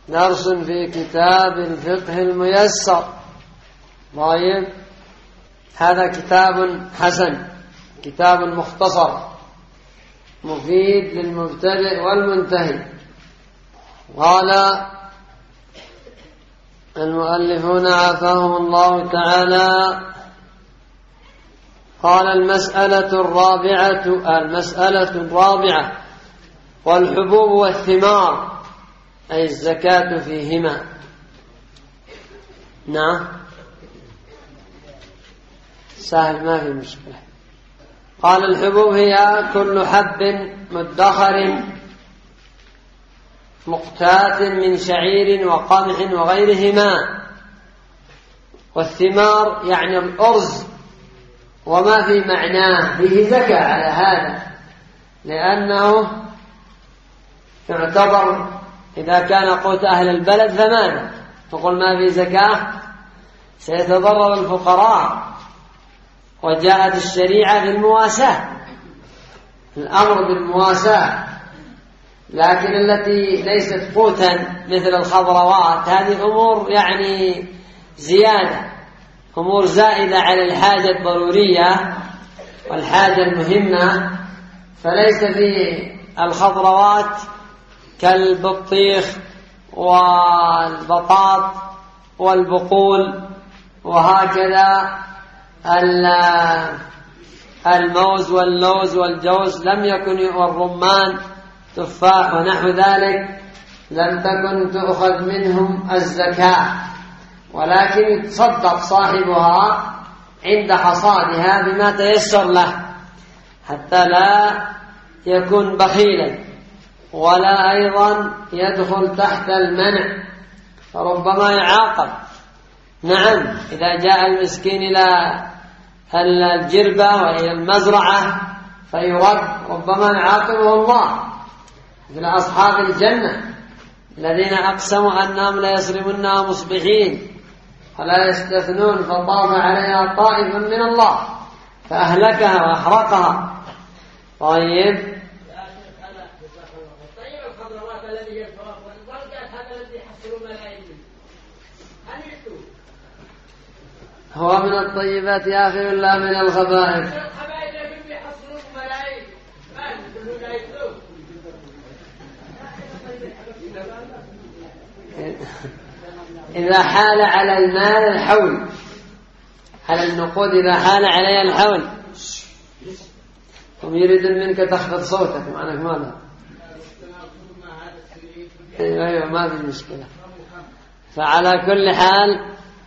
درس في كتاب الفقه الميسر. طيب، هذا كتاب حسن، كتاب مختصر مفيد للمبتدئ والمنتهي. قال المؤلفون عافاهم الله تعالى: قال المسألة الرابعة والحبوب والثمار، أي الزكاة فيهما. نعم، سهل ما في مشكلة. قال الحبوب هي كل حب مدخر مقتات من شعير وقمح وغيرهما. والثمار يعني الأرز وما في معناه، فيه زكاة على هذا، لأنه يعتبر إذا كان قوت أهل البلد فماذا تقول ما في زكاة؟ سيتضرر الفقراء. وجاءت الشريعة بالمواساة، الأمر بالمواساة، لكن التي ليست قوتا مثل الخضروات هذه أمور يعني زيادة، أمور زائدة على الحاجة الضرورية والحاجة المهمة. فليس في الخضروات كالبطيخ والبطاط والبقول وهكذا الموز واللوز والجوز لم يكن، والرمان تفاح ونحو ذلك لم تكن تؤخذ منهم الزكاة، ولكن يتصدق صاحبها عند حصادها بما تيسر له حتى لا يكون بخيلا، ولا أيضا يدخل تحت المنع فربما يعاقب. نعم، إذا جاء المسكين إلى الجربة وإلى المزرعة فيرد ربما يعاقبه الله، مثل أصحاب الجنة الذين أقسموا أنهم لا يصرمونها مصبحين فلا يستثنون فطاف عليها طائف من الله فأهلكها وأحرقها. طيب، الخضروات الذي يدفعه والبركات هذا الذي يحصلون ملايين هل يحتوه؟ هو من الطيبات يا أخي ولا من الخبائث؟ من الخبائث الذي يحصلون ملايين ما يقولون لا يحتوه. إذا حال على المال الحول، على النقود إذا حال عليها الحول، هم يريدون منك تخفض صوتك معناك ماذا؟ أيوة ما في مشكلة. فعلى كل حال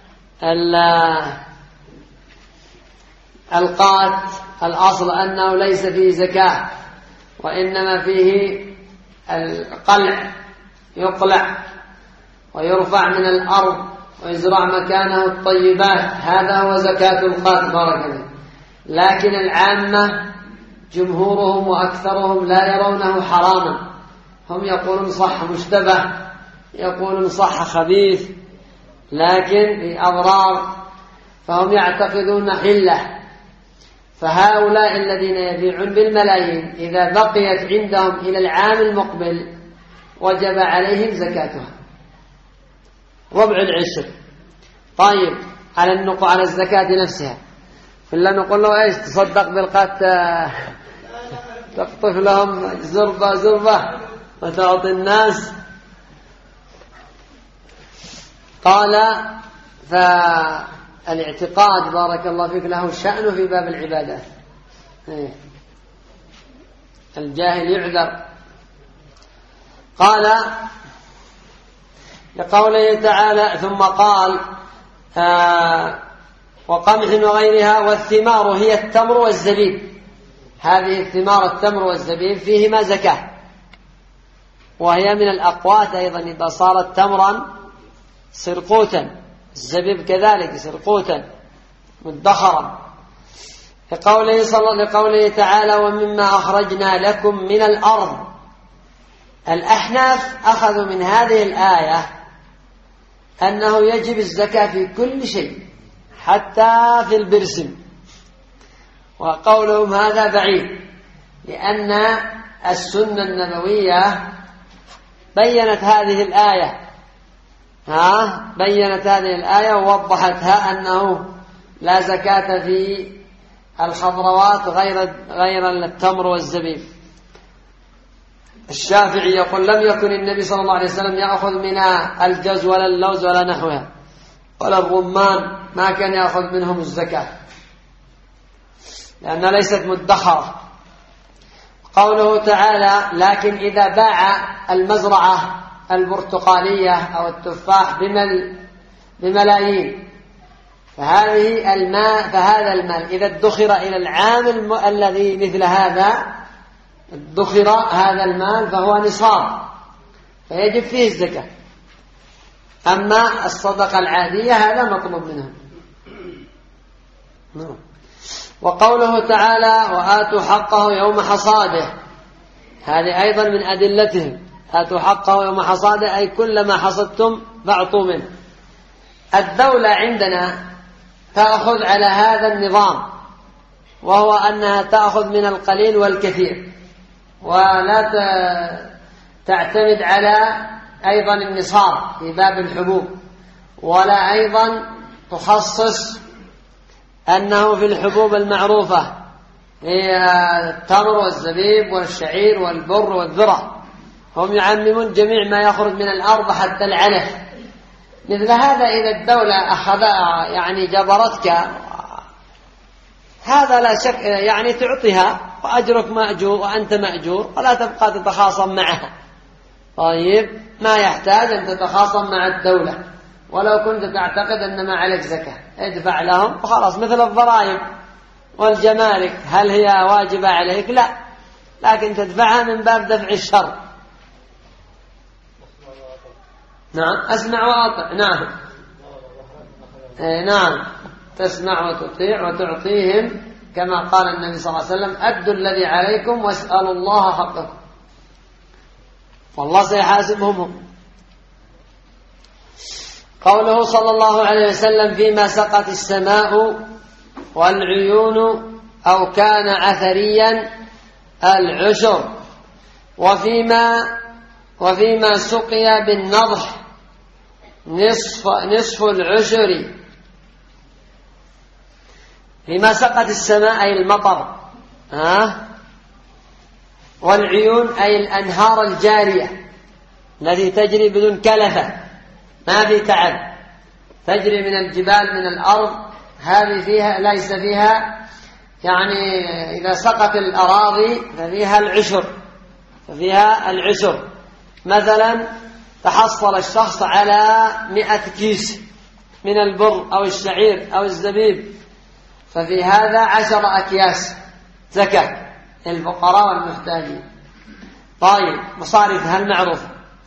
القات الأصل أنه ليس فيه زكاة، وإنما فيه القلع، يقلع ويرفع من الأرض ويزرع مكانه الطيبات، هذا هو زكاة القات بارك الله. لكن العامة جمهورهم وأكثرهم لا يرونه حراما، هم يقولون صح مشتبه، يقولون صح خبيث، لكن في أضرار، فهم يعتقدون حلة. فهؤلاء الذين يبيعون بالملايين إذا بقيت عندهم إلى العام المقبل وجب عليهم زكاتها ربع العشر. طيب، على الزكاة نفسها فلا نقول له ايش تصدق بالقات تقطف لهم زربة وتعطي الناس؟ قال فالاعتقاد بارك الله فيك له شأن في باب العبادات، الجاهل يعذر. قال لقوله تعالى ثم قال وقمح وغيرها. والثمار هي التمر والزبيب، هذه الثمار التمر والزبيب فيهما زكاة، وهي من الأقوات أيضا إذا صارت تمرا سرقوتا، الزبيب كذلك سرقوتا مدخرا. لقوله تعالى ومما أخرجنا لكم من الأرض. الأحناف أخذوا من هذه الآية أنه يجب الزكاة في كل شيء حتى في البرسم، وقولهم هذا بعيد، لأن السنة النبوية بيّنت هذه الآية بينت هذه الآية ووضحتها أنه لا زكاة في الخضروات غير التمر والزبيب. الشافعي يقول لم يكن النبي صلى الله عليه وسلم يأخذ من الجوز ولا اللوز ولا نحوها ولا الرمان، ما كان يأخذ منهم الزكاة لأنها ليست مدخرة. قوله تعالى لكن إذا باع المزرعة البرتقالية أو التفاح بملايين فهذا المال إذا ادخر إلى العام الذي مثل هذا ادخر هذا المال فهو نصاب فيجب فيه الزكاة. أما الصدقة العادية هذا مطلوب منهم. وقوله تعالى وآتوا حقه يوم حصاده، هذه أيضا من أدلتهم، آتوا حقه يوم حصاده أي كلما حصدتم فاعطوا منه. الدولة عندنا تأخذ على هذا النظام، وهو أنها تأخذ من القليل والكثير، ولا تعتمد على أيضا النصاب في باب الحبوب، ولا أيضا تخصص أنه في الحبوب المعروفة هي التمر والزبيب والشعير والبر والذرة، هم يعممون جميع ما يخرج من الأرض حتى العلف. مثل هذا إذا الدولة أخذها يعني جبرتك، هذا لا شك يعني تعطيها وأجرك مأجور وأنت مأجور ولا تبقى تتخاصم معها. طيب ما يحتاج أن تتخاصم مع الدولة، ولو كنت تعتقد أن ما عليك زكاة ادفع لهم وخلاص. مثل الضرائب والجمارك هل هي واجبة عليك؟ لا، لكن تدفعها من باب دفع الشر. نعم أسمع وأطع. نعم نعم تسمع وتطيع وتعطيهم كما قال النبي صلى الله عليه وسلم أدوا الذي عليكم واسألوا الله حقكم والله سيحاسبهم. قوله صلى الله عليه وسلم فيما سقت السماء والعيون أو كان عثريا العشر، وفيما سقي بالنضح نصف العشر. فيما سقت السماء أي المطر، والعيون أي الأنهار الجارية التي تجري بدون كلفة، ما في تعب، تجري من الجبال من الأرض، هذه فيها ليس فيها يعني إذا سقط الأراضي ففيها العشر. مثلا تحصل الشخص على 100 كيس من البر أو الشعير أو الزبيب، ففي هذا 10 أكياس زكاة الفقراء والمحتاجين. طيب مصارفها المعروفة.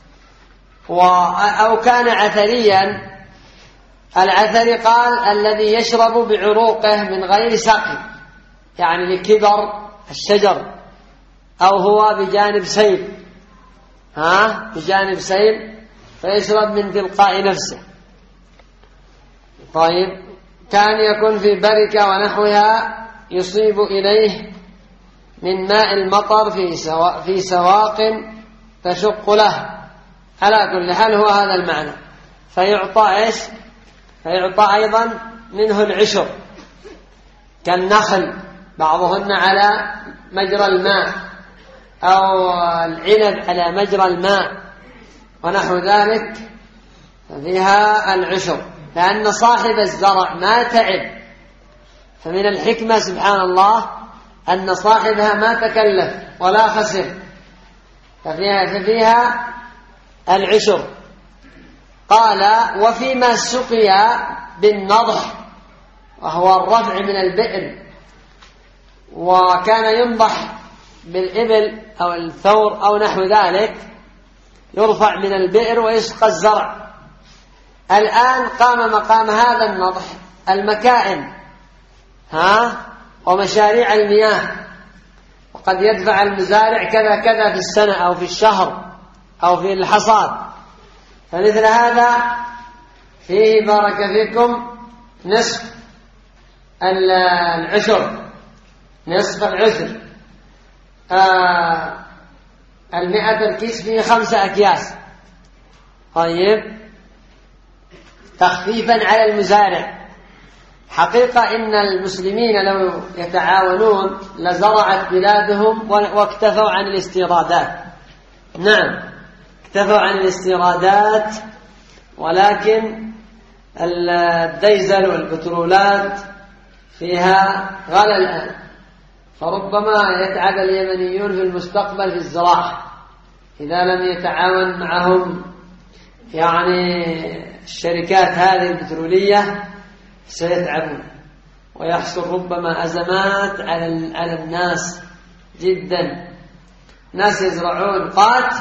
أو كان عثريا، العثري قال الذي يشرب بعروقه من غير سقي، يعني لكبر الشجر، أو هو بجانب سيل، بجانب سيل فيشرب من تلقاء نفسه. طيب كان يكون في بركة ونحوها يصيب إليه من ماء المطر في سواق تشق له. على كل حال هو هذا المعنى. فيعطى فيعطى أيضا منه العشر كالنخل بعضهن على مجرى الماء، أو العنب على مجرى الماء ونحو ذلك، ففيها العشر لأن صاحب الزرع ما تعب. فمن الحكمة سبحان الله أن صاحبها ما تكلف ولا خسر، ففيها العشر. قال وفيما سقي بالنضح، وهو الرفع من البئر، وكان ينضح بالإبل أو الثور أو نحو ذلك، يرفع من البئر ويسقى الزرع. الآن قام مقام هذا النضح المكائن ومشاريع المياه، وقد يدفع المزارع كذا كذا في السنة أو في الشهر أو في الحصاد. فمثل هذا فيه بارك فيكم نصف العشر، نصف العشر. 100 الكيس فيه 5 أكياس. طيب تخفيفا على المزارع. حقيقة إن المسلمين لو يتعاونون لزرعت بلادهم واكتفوا عن الاستيرادات. نعم اكتفوا عن الاستيرادات، ولكن الديزل والبترولات فيها غلا الآن، فربما يتعب اليمنيون في المستقبل في الزراعة إذا لم يتعاون معهم يعني الشركات هذه البترولية، سيتعبون ويحصل ربما أزمات على الناس جدا. ناس يزرعون قات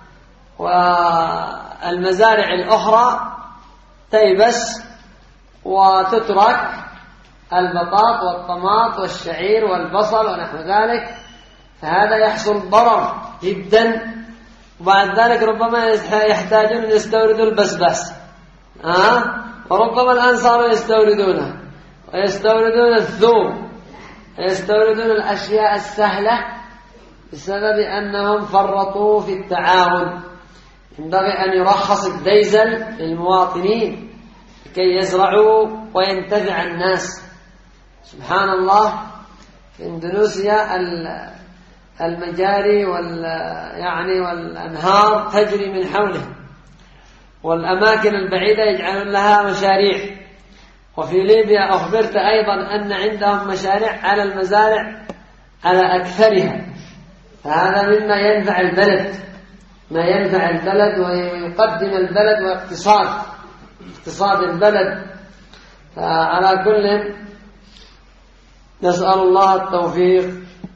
والمزارع الأخرى تيبس وتترك البطاط والطماط والشعير والبصل ونحو ذلك، فهذا يحصل ضرر جدا. وبعد ذلك ربما يحتاجون أن يستوردوا البسباس، وربما الآن صاروا يستوردونه ويستوردون الثوم ويستوردون الأشياء السهلة بسبب أنهم فرطوا في التعاون. ينبغي أن يرخص الديزل للمواطنين كي يزرعوا وينتفع الناس. سبحان الله، في إندونيسيا المجاري والأنهار تجري من حوله، والأماكن البعيدة يجعلون لها مشاريع. وفي ليبيا أخبرت أيضا أن عندهم مشاريع على المزارع على أكثرها، فهذا مما ينفع البلد، ما ينفع البلد ويقدم البلد واقتصاد البلد. فعلى كل نسأل الله التوفيق.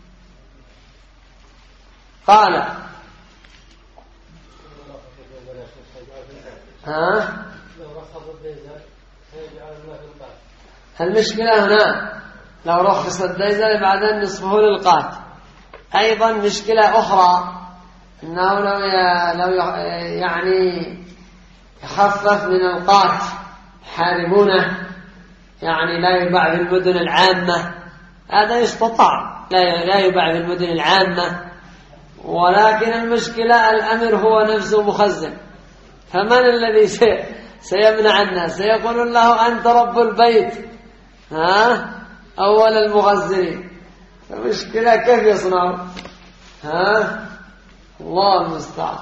قال المشكلة هنا لو رخص الديزل بعدين نصفه للقات. أيضا مشكلة أخرى أنه لو يعني يخفف من القات يحاربونه، يعني لا يباع في المدن العامة، هذا يستطاع لا يباع في المدن العامة، ولكن المشكلة الأمر هو نفسه مخزن، فمن الذي سيمنع الناس؟ سيقول له أنت رب البيت أول المخزنين. المشكلة كيف يصنعوا؟ الله المستعان.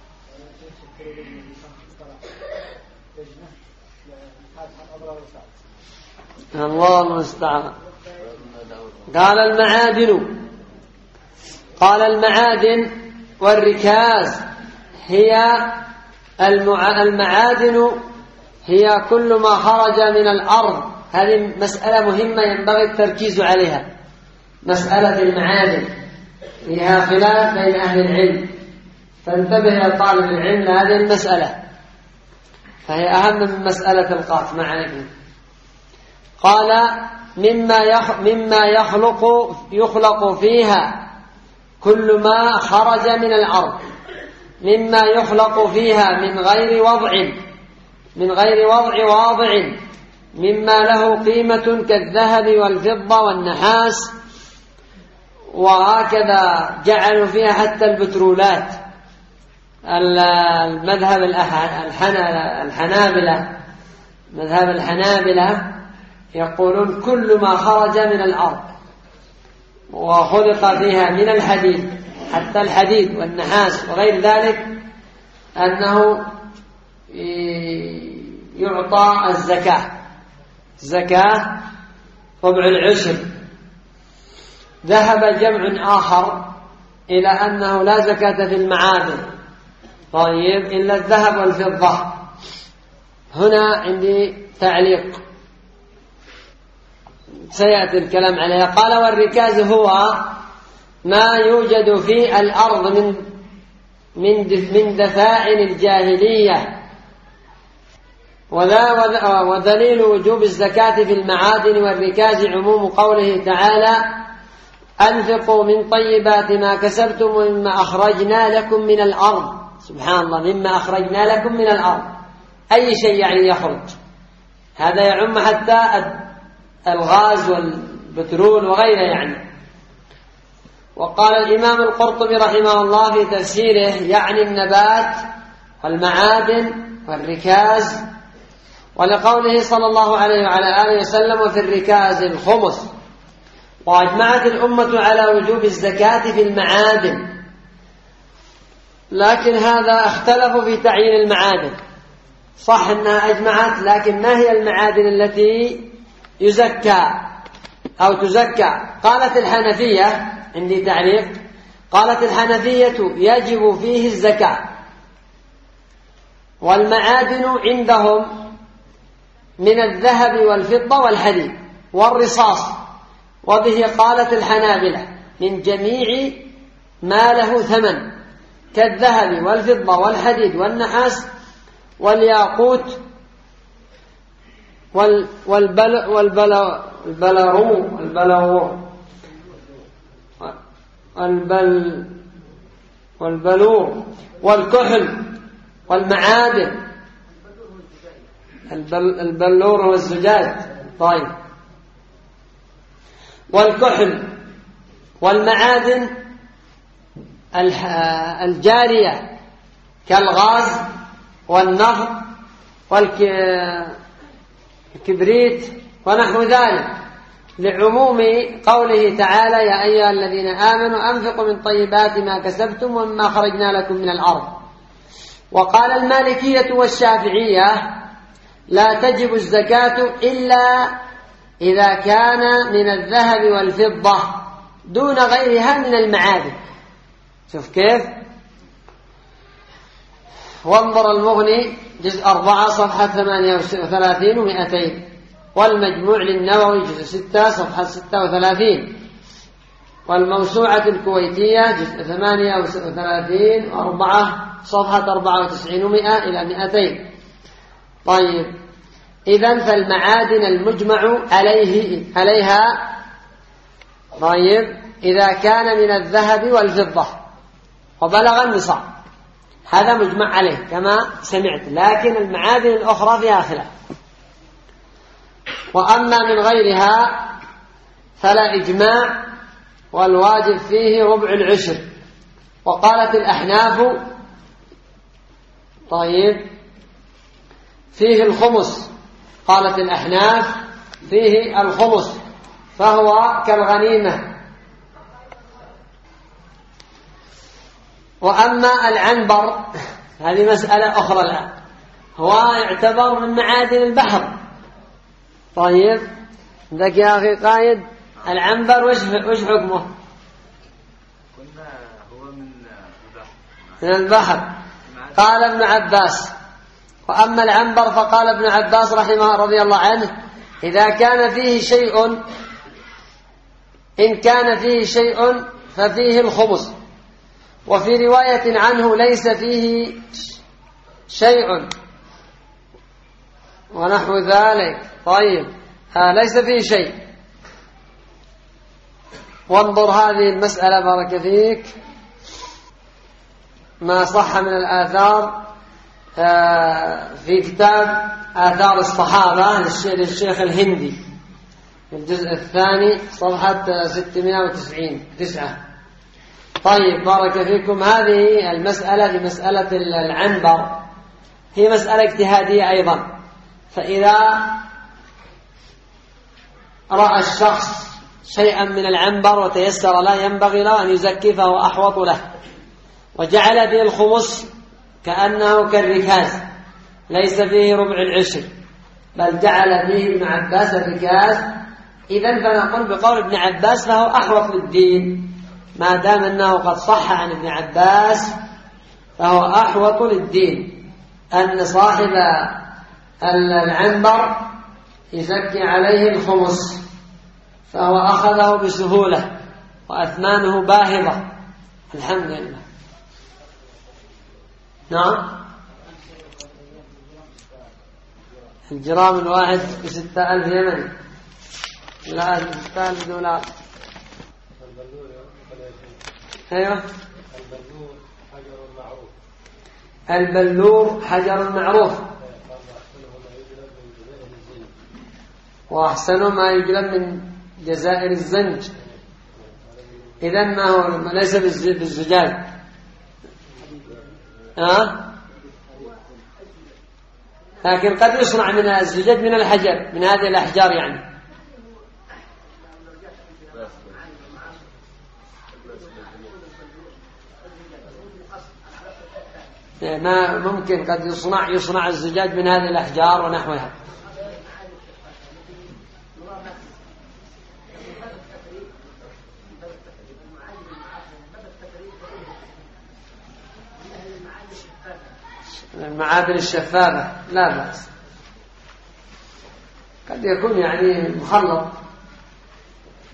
الله المستعان. قال المعادن والركاز هي المعادن هي كل ما خرج من الأرض. هذه مسألة مهمة ينبغي التركيز عليها، مسألة المعادن فيها خلاف بين أهل العلم، فانتبه يا طالب العلم لهذه المسألة، فهي أهم من مسألة القات معادن. قال مما يخلق فيها كل ما خرج من الأرض، مما يخلق فيها من غير وضع واضع، مما له قيمة كالذهب والفضة والنحاس، وهكذا جعلوا فيها حتى البترولات. المذهب الحنابلة يقولون كل ما خرج من الأرض وخلق فيها من الحديد، حتى الحديد والنحاس وغير ذلك، أنه يعطى الزكاة ربع العشر. ذهب جمع آخر إلى أنه لا زكاة في المعادن طيب إلا الذهب والفضة. هنا عندي تعليق سيأتي الكلام عليها. قال والركاز هو ما يوجد في الأرض من دفاعن الجاهلية، ودليل وجوب الزكاة في المعادن والركاز عموم قوله تعالى أنفقوا من طيبات ما كسبتم ومما أخرجنا لكم من الأرض. سبحان الله، مما أخرجنا لكم من الأرض، أي شيء يعني يخرج، هذا يعم حتى الغاز والبترول وغيره يعني. وقال الإمام القرطبي رحمه الله في تفسيره يعني النبات والمعادن والركاز ولقوله صلى الله عليه وعلى آله وسلم وفي الركاز الخمس. وأجمعت الأمة على وجوب الزكاة في المعادن، لكن هذا اختلفوا في تعيين المعادن. صح أنها أجمعت، لكن ما هي المعادن التي يزكى أو تزكى؟ قالت الحنفية، عندي تعليق، قالت الحنفية يجب فيه الزكاة، والمعادن عندهم من الذهب والفضة والحديد والرصاص، وبه قالت الحنابلة من جميع ما له ثمن كالذهب والفضة والحديد والنحاس والياقوت والبلور والكحل والمعادن. البلور هو الزجاج، طيب، والكحل والمعادن الجارية كالغاز والنفط والكبريت ونحو ذلك، لعموم قوله تعالى يا أيها الذين آمنوا أنفقوا من طيبات ما كسبتم ومما خرجنا لكم من الأرض. وقال المالكية والشافعية لا تجب الزكاة إلا إذا كان من الذهب والفضة دون غيرها من المعادن. شوف كيف، وانظر المغني جزء 4 صفحة 38 و200، والمجموع للنووي جزء 6 صفحة 36، والموسوعة الكويتية جزء 38 و4 صفحة 94 و100 إلى 200. طيب، إذن فالمعادن المجمع عليها طيب إذا كان من الذهب والفضة وبلغ النصاب، هذا مجمع عليه كما سمعت، لكن المعادن الأخرى فيها خلاف. وأما من غيرها فلا إجماع، والواجب فيه ربع العشر. وقالت الأحناف طيب فيه الخمس، قالت الأحناف فيه الخمس فهو كالغنيمة. وأما العنبر هذه مسألة أخرى الآن، هو يعتبر من معادن البحر. طيب، ذاك يا أخي قايد، العنبر وش حكمه؟ هو من البحر. قال ابن عباس. وأما العنبر فقال ابن عباس رضي الله عنه إذا كان فيه شيء، إن كان فيه شيء ففيه الخمس. وفي رواية عنه ليس فيه شيء ونحو ذلك. طيب، ليس فيه شيء. وانظر هذه المسألة بارك فيك ما صح من الآثار في كتاب آثار الصحابة للشيخ الهندي في الجزء 2 صفحة 699. طيب، بارك فيكم، هذه المسألة لمسألة العنبر هي مسألة اجتهادية أيضا. فإذا رأى الشخص شيئا من العنبر وتيسر لا ينبغي له أن يزكي فهو أحوط له، وجعل فيه الخمس كأنه كالركاز ليس فيه ربع العشر، بل جعل فيه ابن عباس الركاز. إذن فنقول بقول ابن عباس فهو أحوط للدين، ما دام أنه قد صح عن ابن عباس فهو أحوط للدين أن صاحب العنبر يزكي عليه الخمس، فهو أخذه بسهولة وأثمانه باهظة الحمد لله. نعم، الجرام الواحد ب6,000 يمني، لا 6,000 دولار. أيوة، البلور حجر معروف، وأحسن ما يجلب من جزائر الزنج. إذن ما هو ليس بالزجاج. لكن قد يصنع من الزجاج من الحجر، من هذه الأحجار يعني. ما ممكن قد يصنع الزجاج من هذه الأحجار ونحوها. المعادن الشفافة لا بأس، قد يكون يعني مخلط.